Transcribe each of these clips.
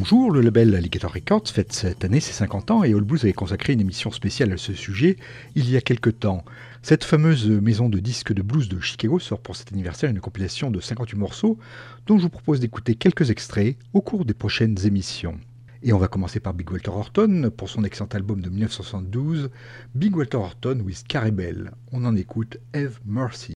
Bonjour, le label Alligator Records fête cette année ses 50 ans et All Blues avait consacré une émission spéciale à ce sujet il y a quelque temps. Cette fameuse maison de disques de blues de Chicago sort pour cet anniversaire une compilation de 58 morceaux dont je vous propose d'écouter quelques extraits au cours des prochaines émissions. Et on va commencer par Big Walter Horton pour son excellent album de 1972, Big Walter Horton with Carey Bell. On en écoute Have Mercy.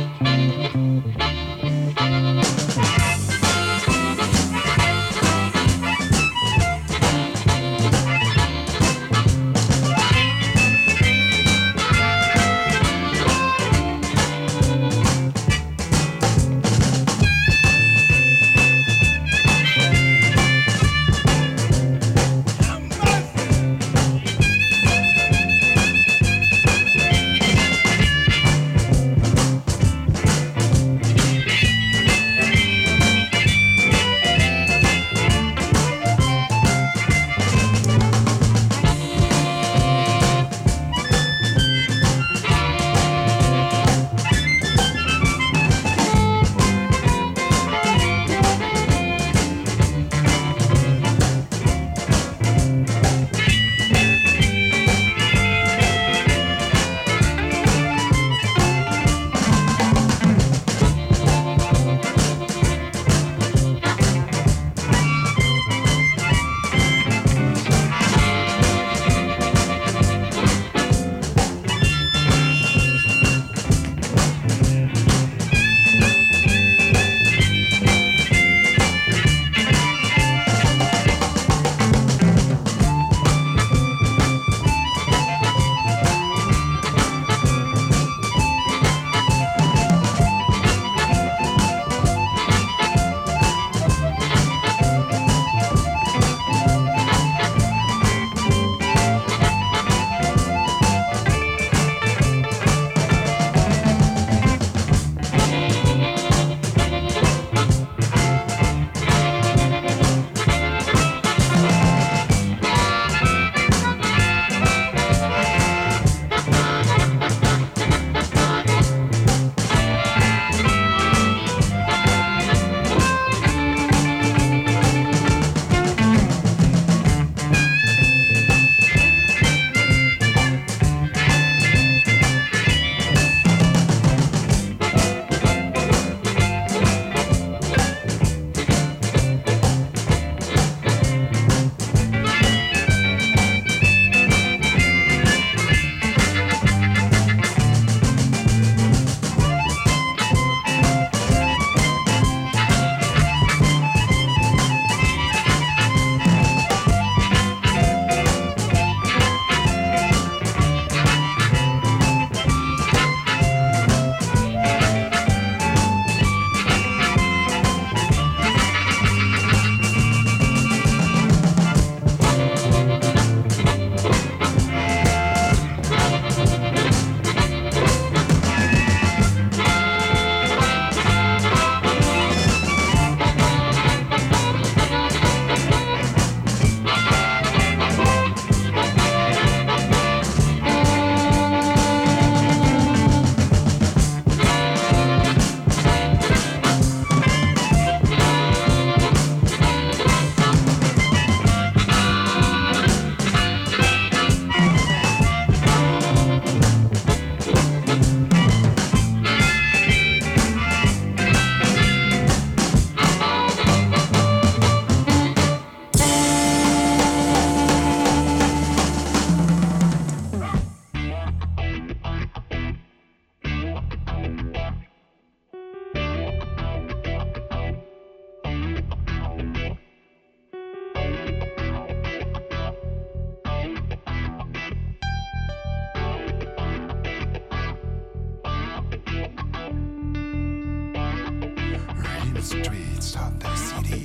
Streets of the city,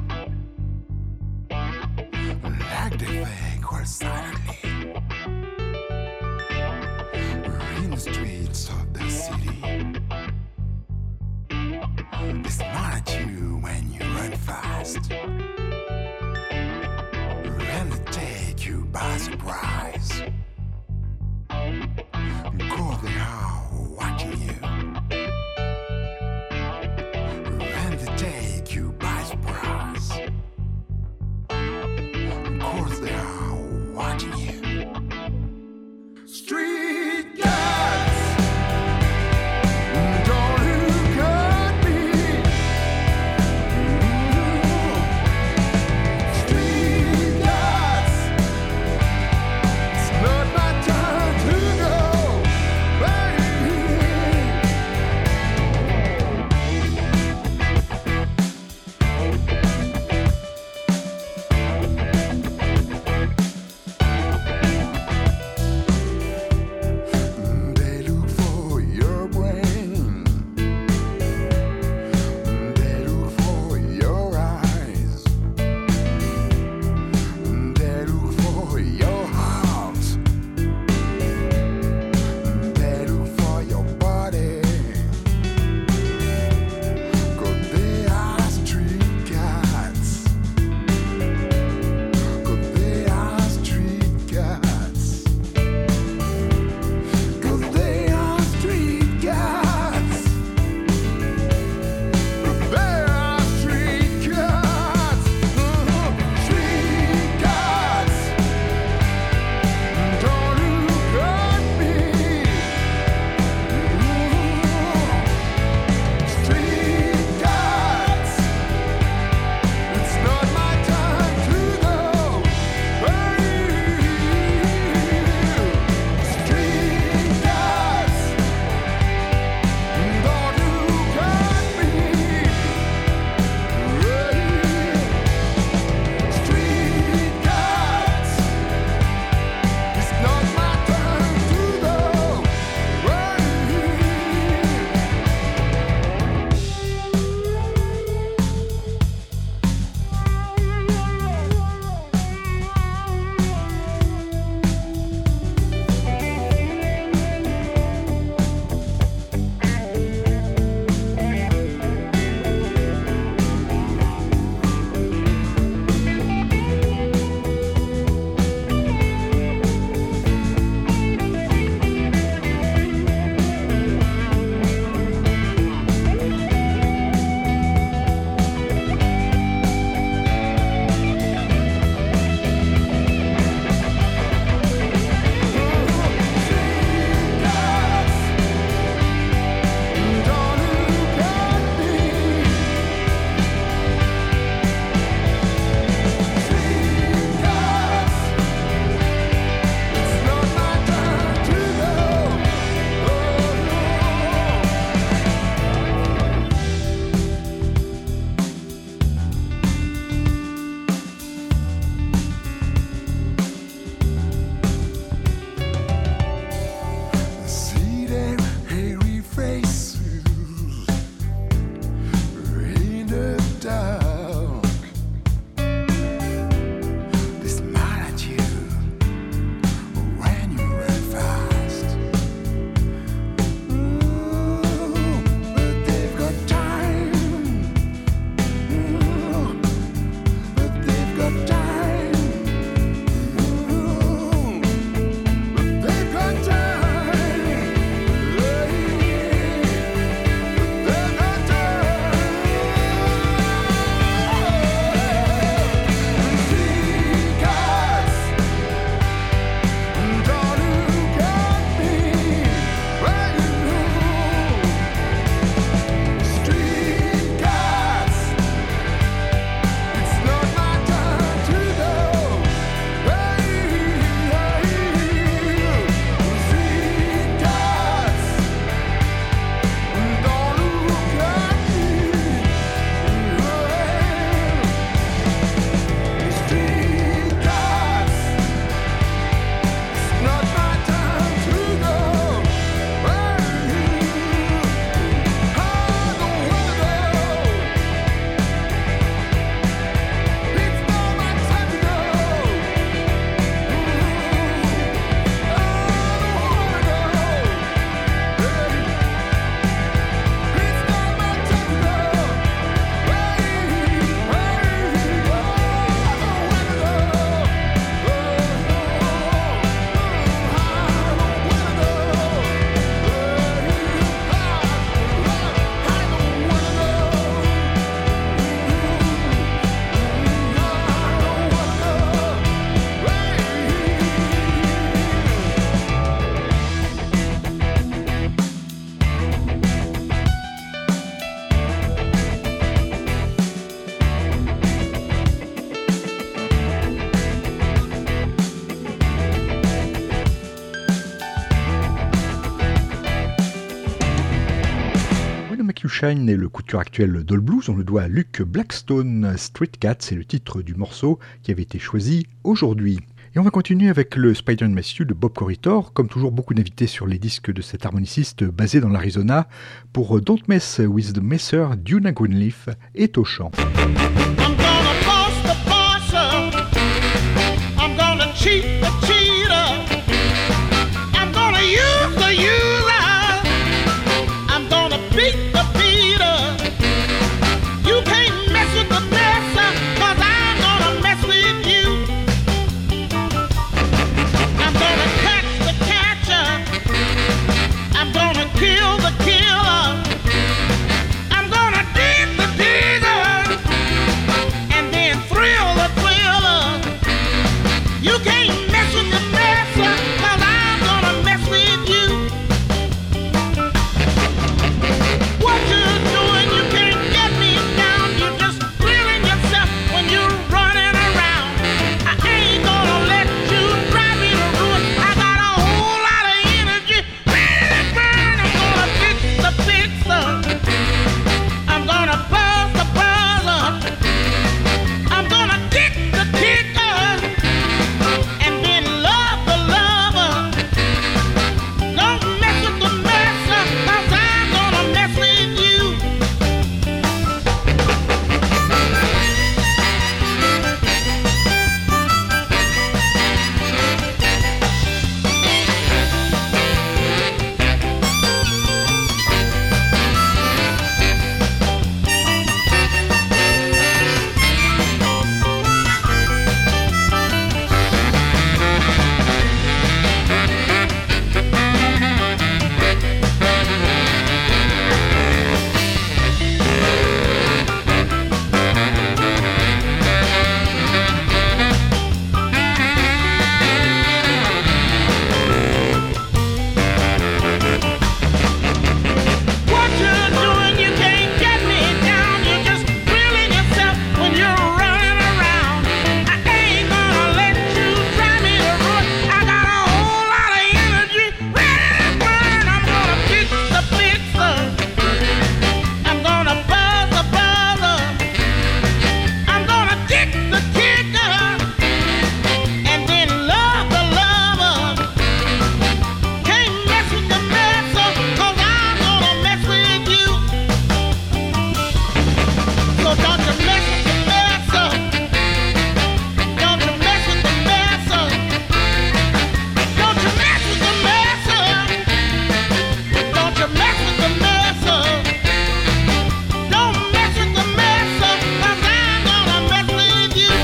like the fake world silently. We're in the streets of the city. It's not at you when you run fast, and they take you by surprise. Cause they are watching you. Take you by surprise. You Shine est le coup de cœur actuel d'All Blues. On le doit à Luke Blackstone. Street Cat, c'est le titre du morceau qui avait été choisi aujourd'hui. Et on va continuer avec le Spider and Matthew de Bob Corritore. Comme toujours, beaucoup d'invités sur les disques de cet harmoniciste basé dans l'Arizona. Pour Don't Mess with the Messer, Duna Greenleaf est au chant. I'm gonna boss the bosser. I'm gonna cheat the cheater. I'm gonna use the user. I'm gonna beat the beater. You can't mess with the messer, 'cause I'm gonna mess with you. I'm gonna catch the catcher. I'm gonna kill the killer. I'm gonna dig the digger. And then thrill the thriller. You can't mess with the messer, 'cause I'm gonna mess with you. What you're doing, you can't get me down. You're just feeling yourself when you're running around. I ain't gonna let you drive me to ruin. I got a whole lot of energy ready to burn. I'm gonna fix the fixer. I'm gonna buzz the buzzer. I'm gonna kick the kicker. And then love the lover. Don't mess with the messer, 'cause I'm gonna mess with you. What you're doing, you can't get me down. You're just feeling yourself when you're running around. I ain't gonna let you drive me to ruin. I got a whole lot of energy ready to burn. I'm gonna fix the fixer. I'm gonna buzz the buzzer. I'm gonna kick the kicker. And then love the lover. Can't mess with the messer, 'cause I'm gonna mess with you. So don't you mess with the messer. Don't you mess with the messer. Don't you mess with the messer. Don't you mess with the messer. Don't mess with the messer, 'cause I'm gonna mess with you.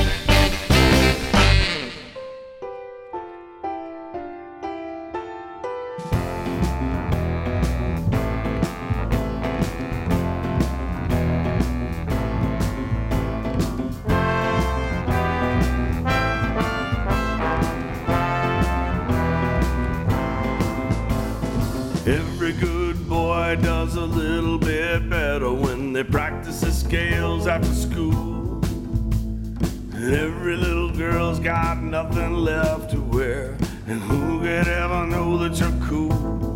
Every good boy does a little bit better when they practice the scales after school. And every little girl's got nothing left to wear. And who could ever know that you're cool?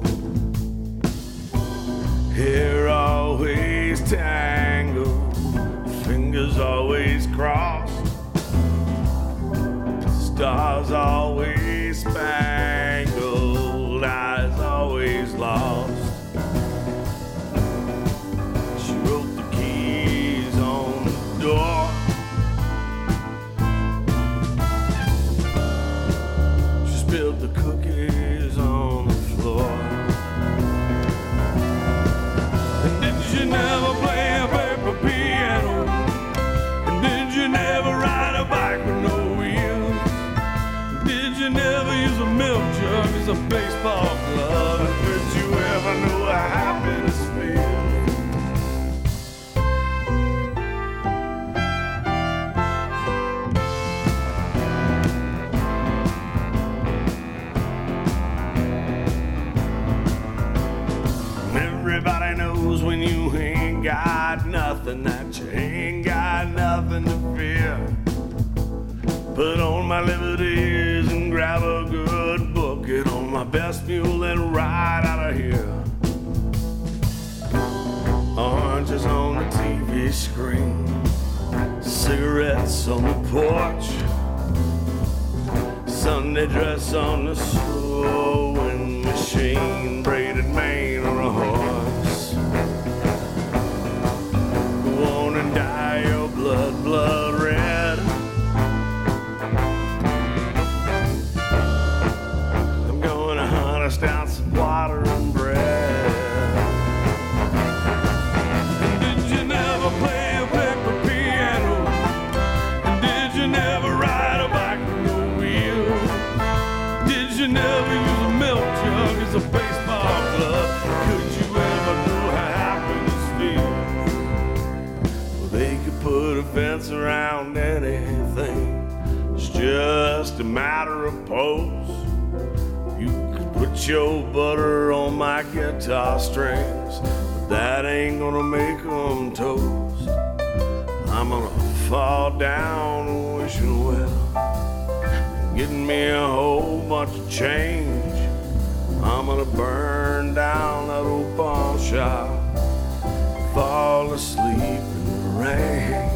Hair always tangled, fingers always crossed, stars always spangled, eyes always lost. She wrote the keys on the door. She spilled the cookies on the floor. And did you never play a paper piano? And did you never ride a bike with no wheels? Did you never use a milk jug as a baseball glove? And did you ever know how happiness feels? Everybody knows when you ain't got nothing, that you ain't got nothing to fear. Put on my liberties and grab a good book, get on my best mule and ride out of here. sandwiches on the TV screen, cigarettes on the porch, Sunday dress on the sewing machine, braided mane or a horse. Go on and dye your blood, blood red. I'm gonna hunt us down some water and bread. And did you never play a paper piano? And did you never ride a bike with no wheels? Did you never use a milk jug as a baseball glove? Could you ever know how happiness feels? Well, they could put a fence around anything. It's just a matter of pose. You could put your butter on my guitar strings, but that ain't gonna make them toast. I'm gonna fall down wishing well, getting me a whole bunch of change. I'm gonna burn down that old pawn shop, fall asleep in the rain.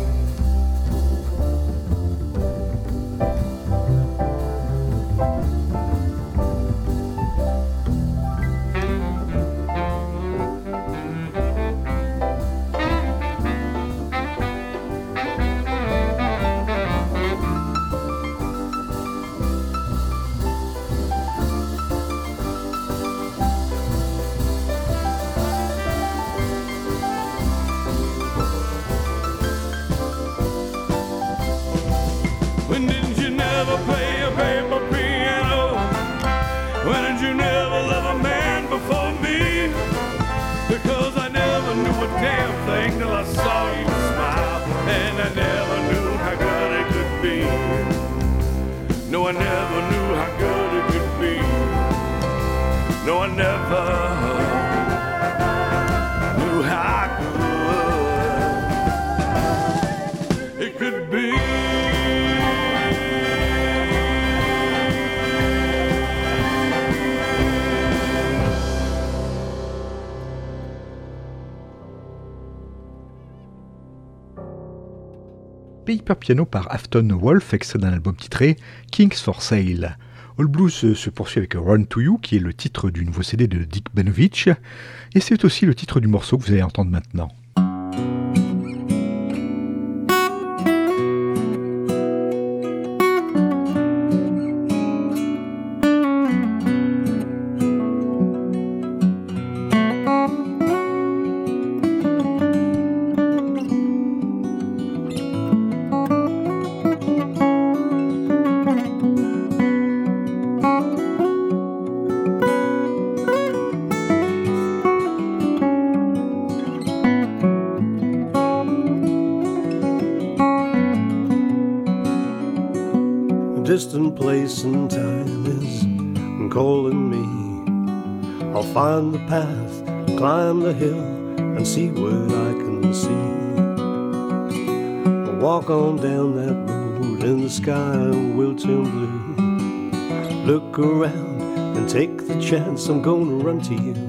When did you never play a paper piano? When did you never love a man before me? Because I never knew a damn thing till I saw you smile, and I never knew how good it could be. No, I never knew how good it could be. No, I never knew how good it could be. Paper Piano par Afton Wolf, extrait d'un album titré Kings for Sale. All Blues se poursuit avec Run to You, qui est le titre du nouveau CD de Dick Benovich, et c'est aussi le titre du morceau que vous allez entendre maintenant. Distant place and time is calling me. I'll find the path, climb the hill, and see what I can see. I'll walk on down that road, and the sky will turn blue. Look around and take the chance, I'm gonna run to you.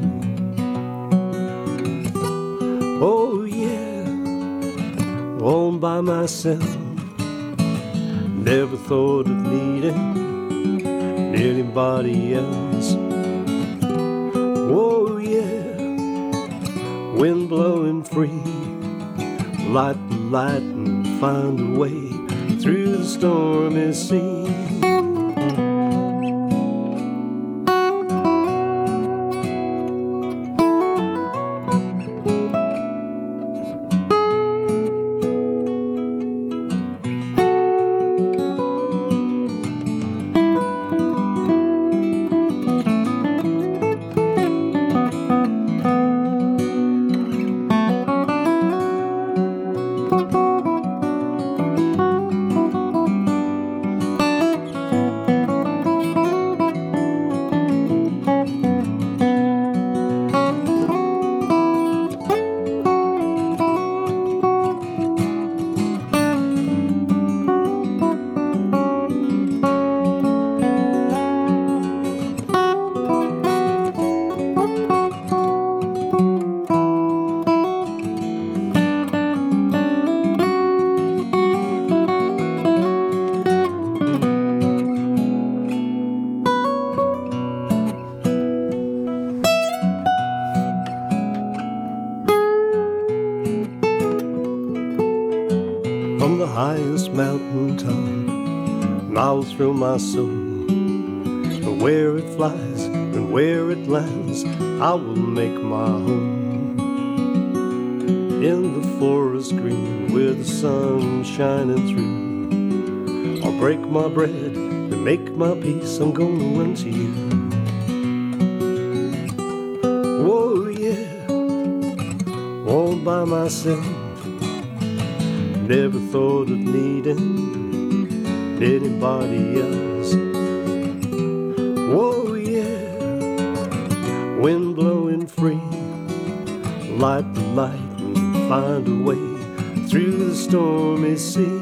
Oh yeah, all by myself. Never thought of needing anybody else. Oh yeah, wind blowing free, light the light and find a way through the stormy sea. highest mountain top, and I'll thrill my soul. And where it flies and where it lands, I will make my home. In the forest green where the sun's shining through, I'll break my bread and make my peace. I'm gonna run to you. Whoa, yeah, all by myself. Never thought of needing anybody else. Whoa, yeah, wind blowing free, light the light and find a way through the stormy sea.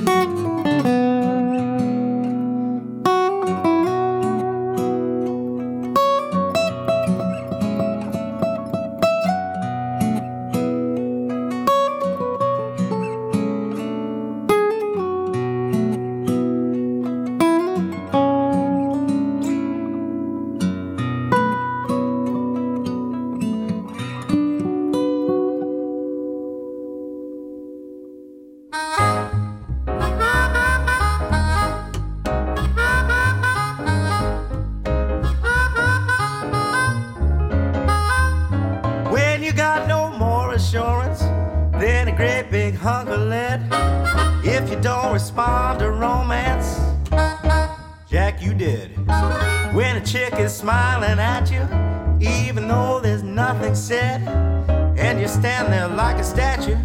Smiling at you, even though there's nothing said, and you stand there like a statue.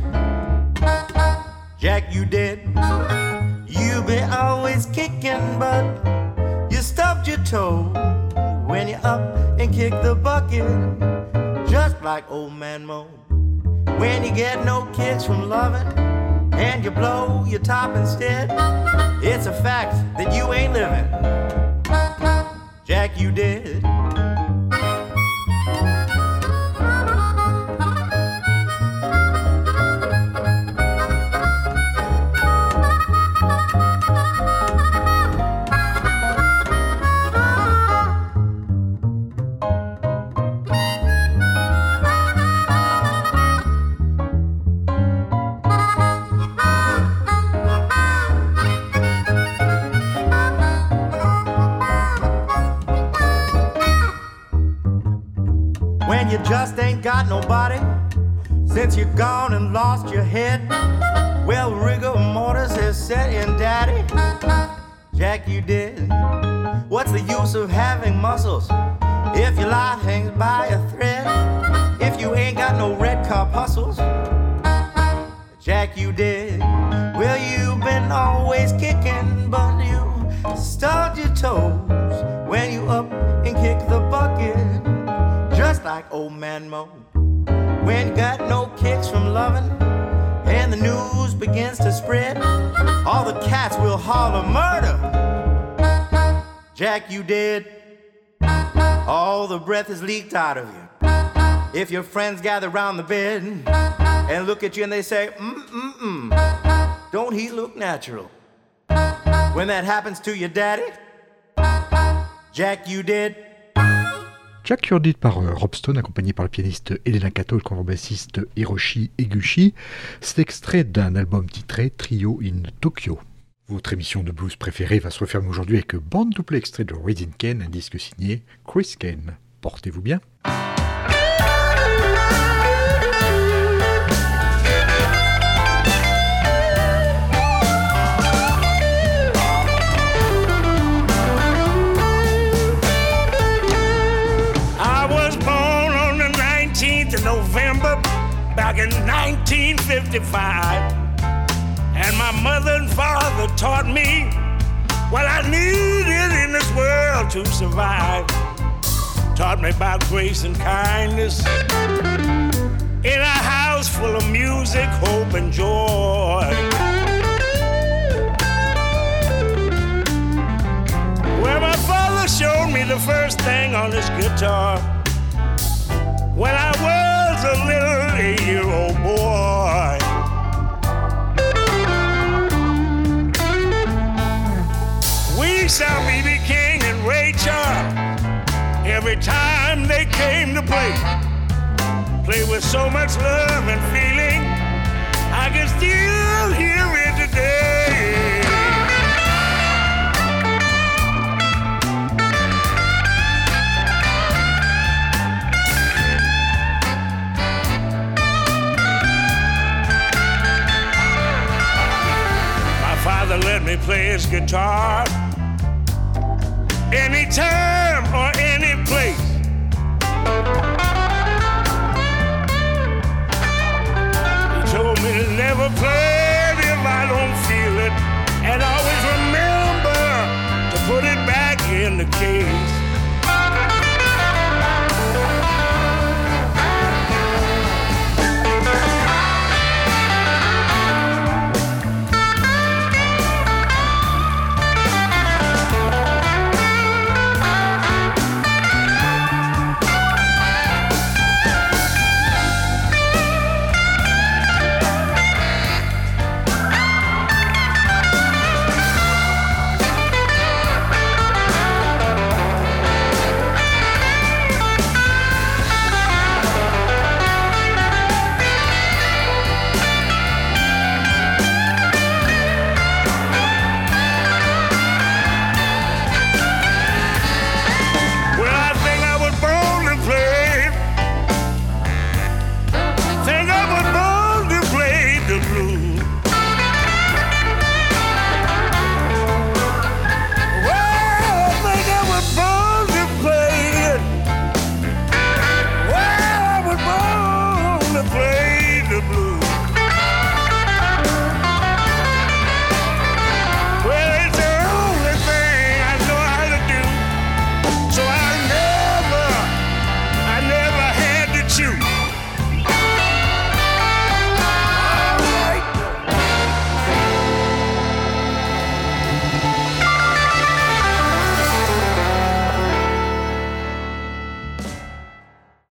Jack, you dead. You been always kicking, but you stubbed your toe when you up and kick the bucket, just like old man Mo. When you get no kicks from loving, and you blow your top instead, it's a fact that you ain't living. Jack, you did. You just ain't got nobody since you're gone and lost your head. Well, rigor mortis has set in, daddy. Jack, you did. What's the use of having muscles if your life hangs by a thread? If you ain't got no red corpuscles, Jack, you did. Well, you've been always kicking, but you stubbed your toes when you up and kick the bucket, just like old man Mo. When you got no kicks from loving, and the news begins to spread, all the cats will holler murder. Jack, you dead. All the breath is leaked out of you. If your friends gather round the bed and look at you and they say, don't he look natural? When that happens to your daddy, Jack, you dead. Jack Curdy par Rob Stone, accompagné par le pianiste Elena Kato et le contrebassiste Hiroshi Eguchi. C'est extrait d'un album titré Trio in Tokyo. Votre émission de blues préférée va se refermer aujourd'hui avec Born to Play, extrait de Raising Cane, un disque signé Chris Cane. Portez-vous bien. November back in 1955, and my mother and father taught me what I needed in this world to survive. Taught me about grace and kindness in a house full of music, hope and joy. Well, my father showed me the first thing on his guitar when I was a little 8-year-old boy. We saw B.B. King and Ray Charles every time they came to play. Play with so much love and feeling, I can still hear it today. play his guitar anytime or any place. He told me to never play it if I don't feel it, and always remember to put it back in the case.